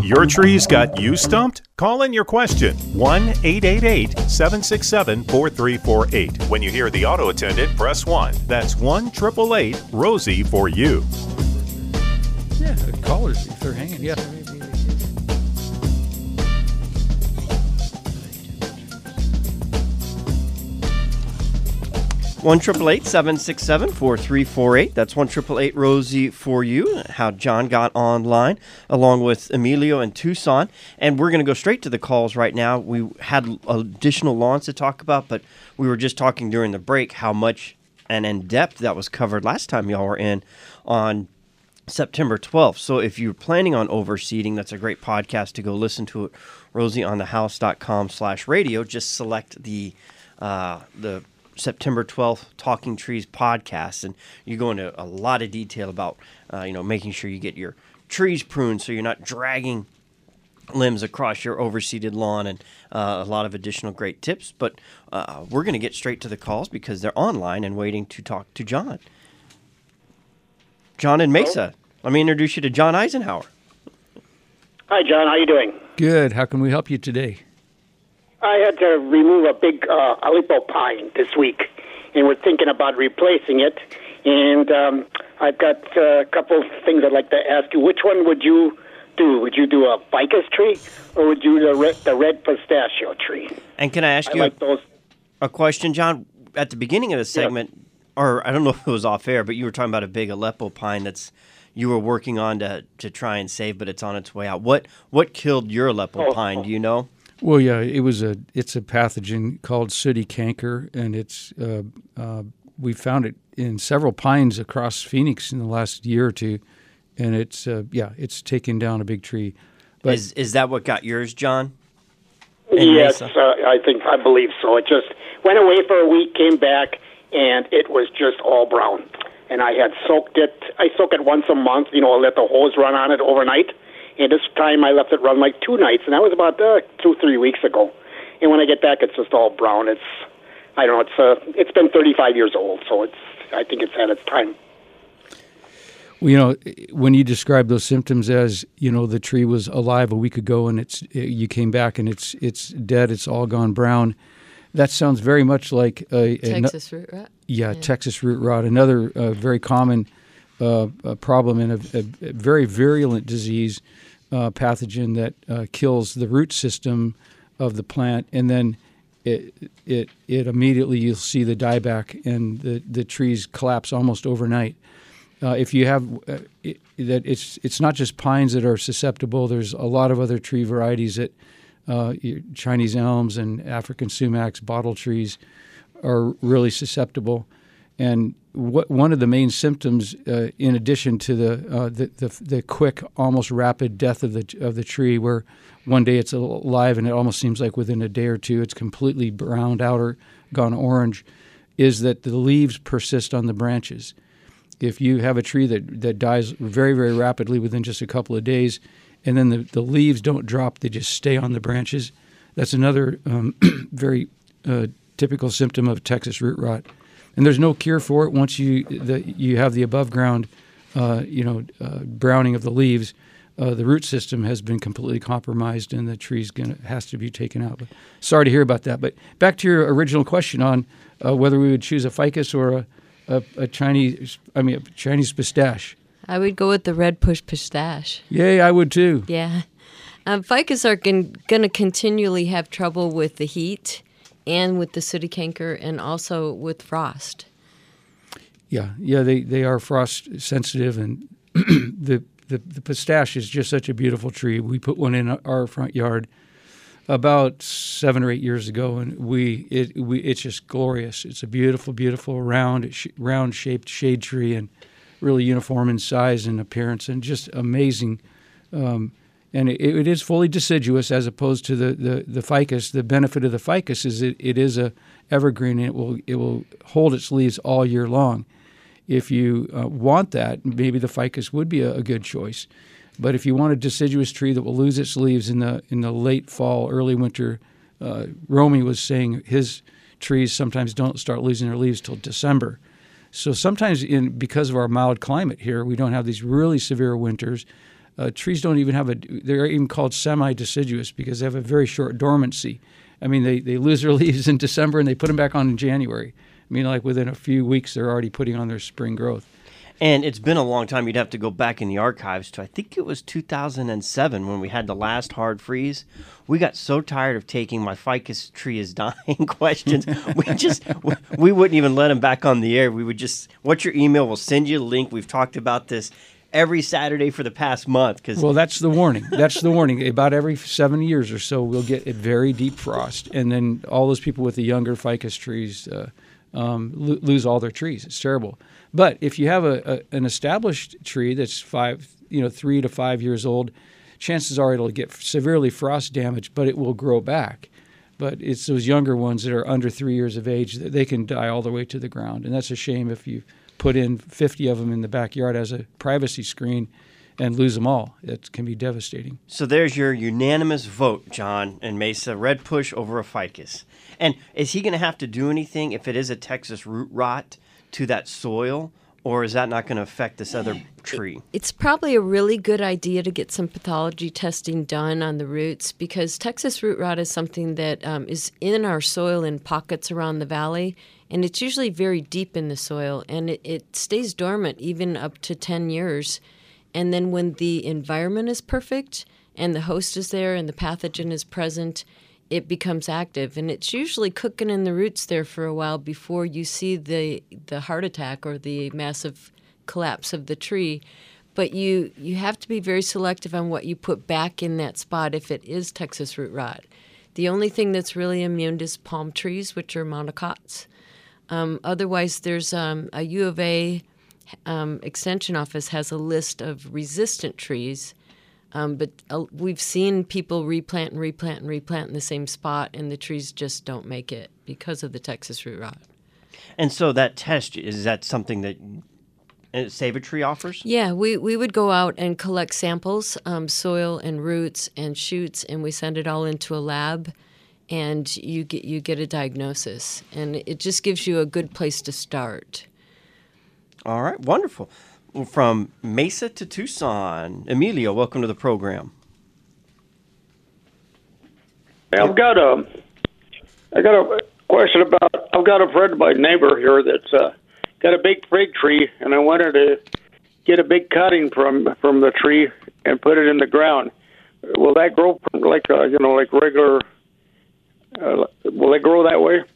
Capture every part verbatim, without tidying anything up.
Your trees got you stumped? Call in your question. one eight eight eight, seven six seven, four three four eight. When you hear the auto attendant, press one. That's one eight eight eight, Rosie for you. Yeah, the callers, if they're hanging, yeah. one eight eight eight, seven six seven, four three four eight. That's one eight eight eight, Rosie for you. How John got online, along with Emilio and Tucson. And we're going to go straight to the calls right now. We had additional lawns to talk about, but we were just talking during the break how much and in depth that was covered last time y'all were in on September twelfth. So if you're planning on overseeding, that's a great podcast to go listen to it. rosieonthehouse.com slash radio. Just select the uh, the September twelfth Talking Trees podcast, and you go into a lot of detail about uh, you know making sure you get your trees pruned so you're not dragging limbs across your overseeded lawn, and uh, a lot of additional great tips. But uh, we're going to get straight to the calls because they're online and waiting to talk to John. John in Mesa. Let me introduce you to John Eisenhower. Hi, John. How you doing? Good. How can we help you today? I had to remove a big uh, Aleppo pine this week, and we're thinking about replacing it. And um, I've got uh, a couple of things I'd like to ask you. Which one would you do? Would you do a ficus tree, or would you do the red, the red pistachio tree? And can I ask I you like those. a question, John? At the beginning of the segment, yeah. or I don't know if it was off air, but you were talking about a big Aleppo pine that's you were working on to, to try and save, but it's on its way out. What what killed your Aleppo Oh, pine? oh. Do you know? Well, yeah, it was a it's a pathogen called sooty canker, and it's uh, uh, we found it in several pines across Phoenix in the last year or two, and it's uh, yeah, it's taken down a big tree. But Is is that what got yours, John? Yes, Mesa? uh, I think I believe so. It just went away for a week, came back, and it was just all brown. And I had soaked it. I soak it once a month. You know, I let the hose run on it overnight. And this time I left it run like two nights, and that was about uh, two, three weeks ago. And when I get back, it's just all brown. It's, I don't know, it's uh, it's been thirty-five years old, so it's I think it's had its time. Well, you know, when you describe those symptoms as, you know, the tree was alive a week ago and it's you came back and it's it's dead, it's all gone brown, that sounds very much like a, a Texas root rot. Yeah, yeah, Texas root rot, another uh, very common uh, uh, problem and a, a, a very virulent disease. Uh, pathogen that uh, kills the root system of the plant, and then it it it immediately you'll see the dieback and the, the trees collapse almost overnight. Uh, if you have uh, it, that, it's it's not just pines that are susceptible. There's a lot of other tree varieties that uh, Chinese elms and African sumacs, bottle trees, are really susceptible. And what, one of the main symptoms, uh, in addition to the, uh, the the the quick, almost rapid death of the of the tree, where one day it's alive and it almost seems like within a day or two it's completely browned out or gone orange, is that the leaves persist on the branches. If you have a tree that, that dies very, very rapidly within just a couple of days, and then the, the leaves don't drop, they just stay on the branches, that's another um, very uh, typical symptom of Texas root rot. And there's no cure for it once you the, you have the above ground, uh, you know, uh, browning of the leaves. Uh, the root system has been completely compromised, and the tree's gonna has to be taken out. But sorry to hear about that. But back to your original question on uh, whether we would choose a ficus or a, a, a Chinese, I mean, a Chinese pistache. I would go with the red push pistache. Yay, I would too. Yeah, um, ficus are going to continually have trouble with the heat, and with the sooty canker, and also with frost. Yeah, yeah, they, they are frost sensitive, and the, the the pistache is just such a beautiful tree. We put one in our front yard about seven or eight years ago, and we it we it's just glorious. It's a beautiful, beautiful round sh- round shaped shade tree, and really uniform in size and appearance, and just amazing. Um, And it, it is fully deciduous as opposed to the, the, the ficus. The benefit of the ficus is it, it is a evergreen, and it will it will hold its leaves all year long. If you uh, want that, maybe the ficus would be a, a good choice. But if you want a deciduous tree that will lose its leaves in the in the late fall, early winter, uh, Romy was saying his trees sometimes don't start losing their leaves till December. So sometimes, in because of our mild climate here, we don't have these really severe winters. Uh, trees don't even have a, they're even called semi-deciduous because they have a very short dormancy. I mean, they, they lose their leaves in December and they put them back on in January. I mean, like within a few weeks, they're already putting on their spring growth. And it's been a long time. You'd have to go back in the archives to, I think it was two thousand seven when we had the last hard freeze. We got so tired of taking my ficus tree is dying questions. We just, we, we wouldn't even let them back on the air. We would just, what's your email? We'll send you a link. We've talked about this every Saturday for the past month. Cause well, that's the warning. That's the warning. About every seven years or so, we'll get a very deep frost. And then all those people with the younger ficus trees uh, um, lo- lose all their trees. It's terrible. But if you have a, a an established tree that's five, you know, three to five years old, chances are it'll get severely frost damaged, but it will grow back. But it's those younger ones that are under three years of age that they can die all the way to the ground, and that's a shame if you put in fifty of them in the backyard as a privacy screen and lose them all. It can be devastating. So there's your unanimous vote, John and Mesa. Red push over a ficus. And is he going to have to do anything if it is a Texas root rot to that soil, or is that not going to affect this other tree? It's probably a really good idea to get some pathology testing done on the roots because Texas root rot is something that um, is in our soil in pockets around the valley, and it's usually very deep in the soil, and it, it stays dormant even up to ten years. And then when the environment is perfect and the host is there and the pathogen is present, it becomes active, and it's usually cooking in the roots there for a while before you see the the heart attack or the massive collapse of the tree. But you you have to be very selective on what you put back in that spot if it is Texas root rot. The only thing that's really immune is palm trees, which are monocots. Um, otherwise, there's um, a U of A um, extension office has a list of resistant trees. Um, but uh, we've seen people replant and replant and replant in the same spot, and the trees just don't make it because of the Texas root rot. And so that test, is that something that uh, Save a Tree offers? Yeah, we, we would go out and collect samples, um, soil and roots and shoots, and we send it all into a lab, and you get you get a diagnosis. And it just gives you a good place to start. All right, wonderful. From Mesa to Tucson, Emilio, welcome to the program. I've got a, I got a question about. I've got a friend of my neighbor here that's uh, got a big fig tree, and I wanted to get a big cutting from from the tree and put it in the ground. Will that grow like uh, you know like regular? Uh, will it grow that way?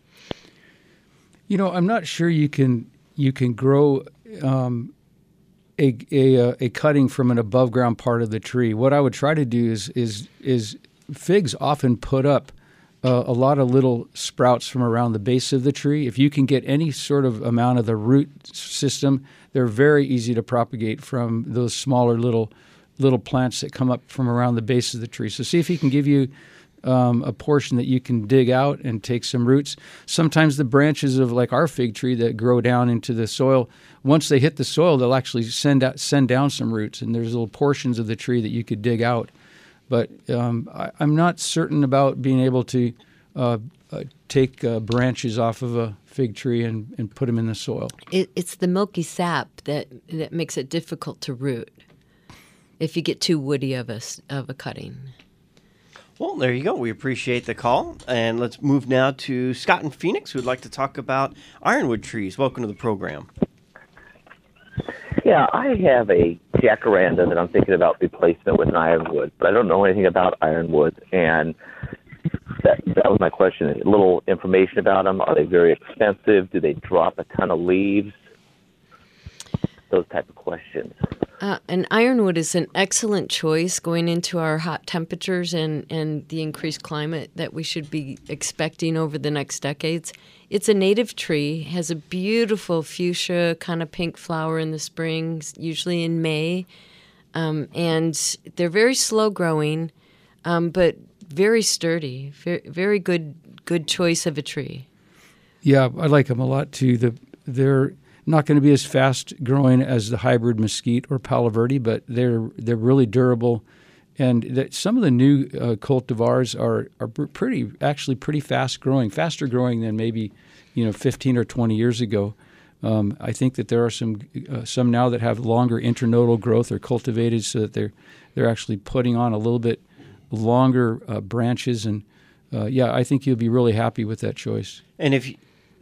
You know, I'm not sure you can you can grow. Um, A, a a cutting from an above ground part of the tree. What I would try to do is is is figs often put up uh, a lot of little sprouts from around the base of the tree. If you can get any sort of amount of the root system, they're very easy to propagate from those smaller little little plants that come up from around the base of the tree. So see if he can give you um, a portion that you can dig out and take some roots. Sometimes the branches of like our fig tree that grow down into the soil, once they hit the soil, they'll actually send out, send down some roots, and there's little portions of the tree that you could dig out. But um, I, I'm not certain about being able to uh, uh, take uh, branches off of a fig tree and, and put them in the soil. It, it's the milky sap that, that makes it difficult to root if you get too woody of a, of a cutting. Well, there you go. We appreciate the call. And let's move now to Scott in Phoenix, who would like to talk about ironwood trees. Welcome to the program. Yeah, I have a jacaranda that I'm thinking about replacement with an ironwood, but I don't know anything about ironwood, and that that was my question. A little information about them. Are they very expensive? Do they drop a ton of leaves? Those type of questions. Uh, an ironwood is an excellent choice going into our hot temperatures and, and the increased climate that we should be expecting over the next decades. It's a native tree, has a beautiful fuchsia kind of pink flower in the spring, usually in May, um, and they're very slow growing, um, but very sturdy. Very, very good good choice of a tree. Yeah, I like them a lot too. The they're not going to be as fast growing as the hybrid mesquite or Palo Verde, but they're they're really durable, and that some of the new uh, cultivars are are pretty actually pretty fast growing, faster growing than maybe you know fifteen or twenty years ago. Um, I think that there are some uh, some now that have longer internodal growth or cultivated so that they're they're actually putting on a little bit longer uh, branches. And uh, yeah, I think you'll be really happy with that choice. And if you,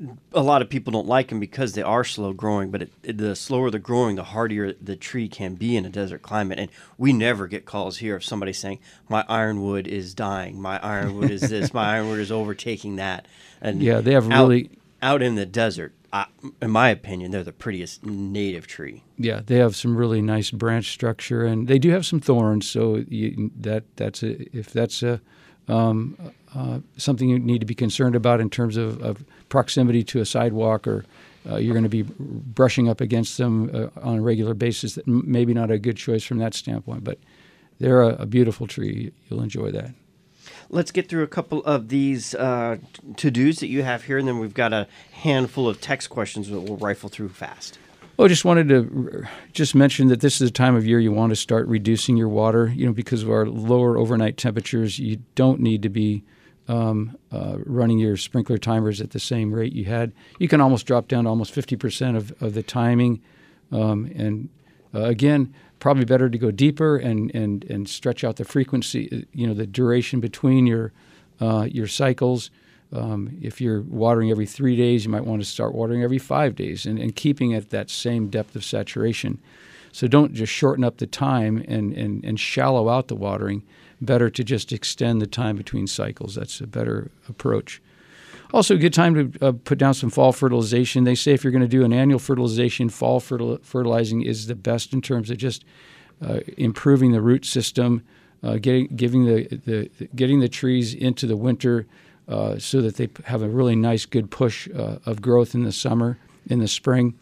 a lot of people don't like them because they are slow growing, but it, it, the slower they're growing, the hardier the tree can be in a desert climate. And we never get calls here of somebody saying, my ironwood is dying, my ironwood is this, my ironwood is overtaking that. And yeah, they have out, really... Out in the desert, I, in my opinion, they're the prettiest native tree. Yeah, they have some really nice branch structure, and they do have some thorns. So you, that that's a, if that's a, um, uh, something you need to be concerned about in terms of, of proximity to a sidewalk, or uh, you're going to be brushing up against them uh, on a regular basis, that maybe not a good choice from that standpoint. But they're a, a beautiful tree. You'll enjoy that. Let's get through a couple of these uh, to-dos that you have here, and then we've got a handful of text questions that we'll rifle through fast. Well, I just wanted to just mention that this is a time of year you want to start reducing your water. You know, because of our lower overnight temperatures, you don't need to be um, uh, running your sprinkler timers at the same rate you had. You can almost drop down to almost fifty percent of, of the timing. Um, and uh, again, probably better to go deeper and, and, and stretch out the frequency, you know, the duration between your uh, your cycles. Um, if you're watering every three days, you might want to start watering every five days and, and keeping at that same depth of saturation. So don't just shorten up the time and, and, and shallow out the watering. Better to just extend the time between cycles. That's a better approach. Also, a good time to uh, put down some fall fertilization. They say if you're going to do an annual fertilization, fall fertil- fertilizing is the best in terms of just uh, improving the root system, uh, getting giving the, the getting the trees into the winter uh, so that they have a really nice, good push uh, of growth in the summer, in the spring.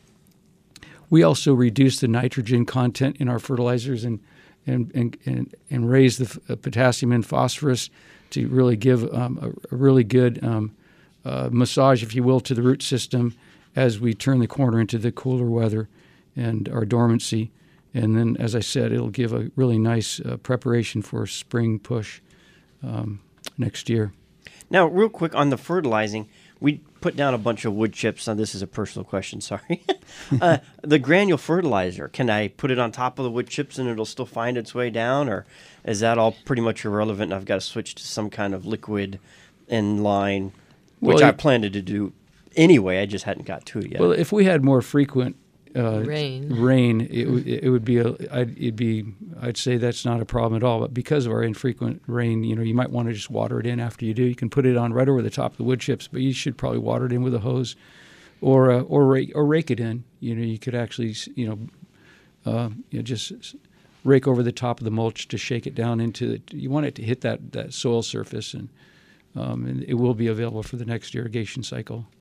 We also reduce the nitrogen content in our fertilizers and and and and, and raise the f- potassium and phosphorus to really give um, a, a really good um, uh, massage, if you will, to the root system as we turn the corner into the cooler weather and our dormancy. And then, as I said, it'll give a really nice uh, preparation for spring push um, next year. Now, real quick on the fertilizing, we put down a bunch of wood chips. Now, this is a personal question, sorry. uh, the granule fertilizer, can I put it on top of the wood chips and it'll still find its way down? Or is that all pretty much irrelevant and I've got to switch to some kind of liquid in line, which well, I it, planned to do anyway. I just hadn't got to it yet. Well, if we had more frequent uh, rain, rain, it, w- it would be a, I'd, it'd be, I'd say that's not a problem at all. But because of our infrequent rain, you know, you might want to just water it in after you do. You can put it on right over the top of the wood chips, but you should probably water it in with a hose, or uh, or rake or rake it in. You know, you could actually, you know, uh, you know, just rake over the top of the mulch to shake it down into it. You want it to hit that that soil surface, and um, and it will be available for the next irrigation cycle.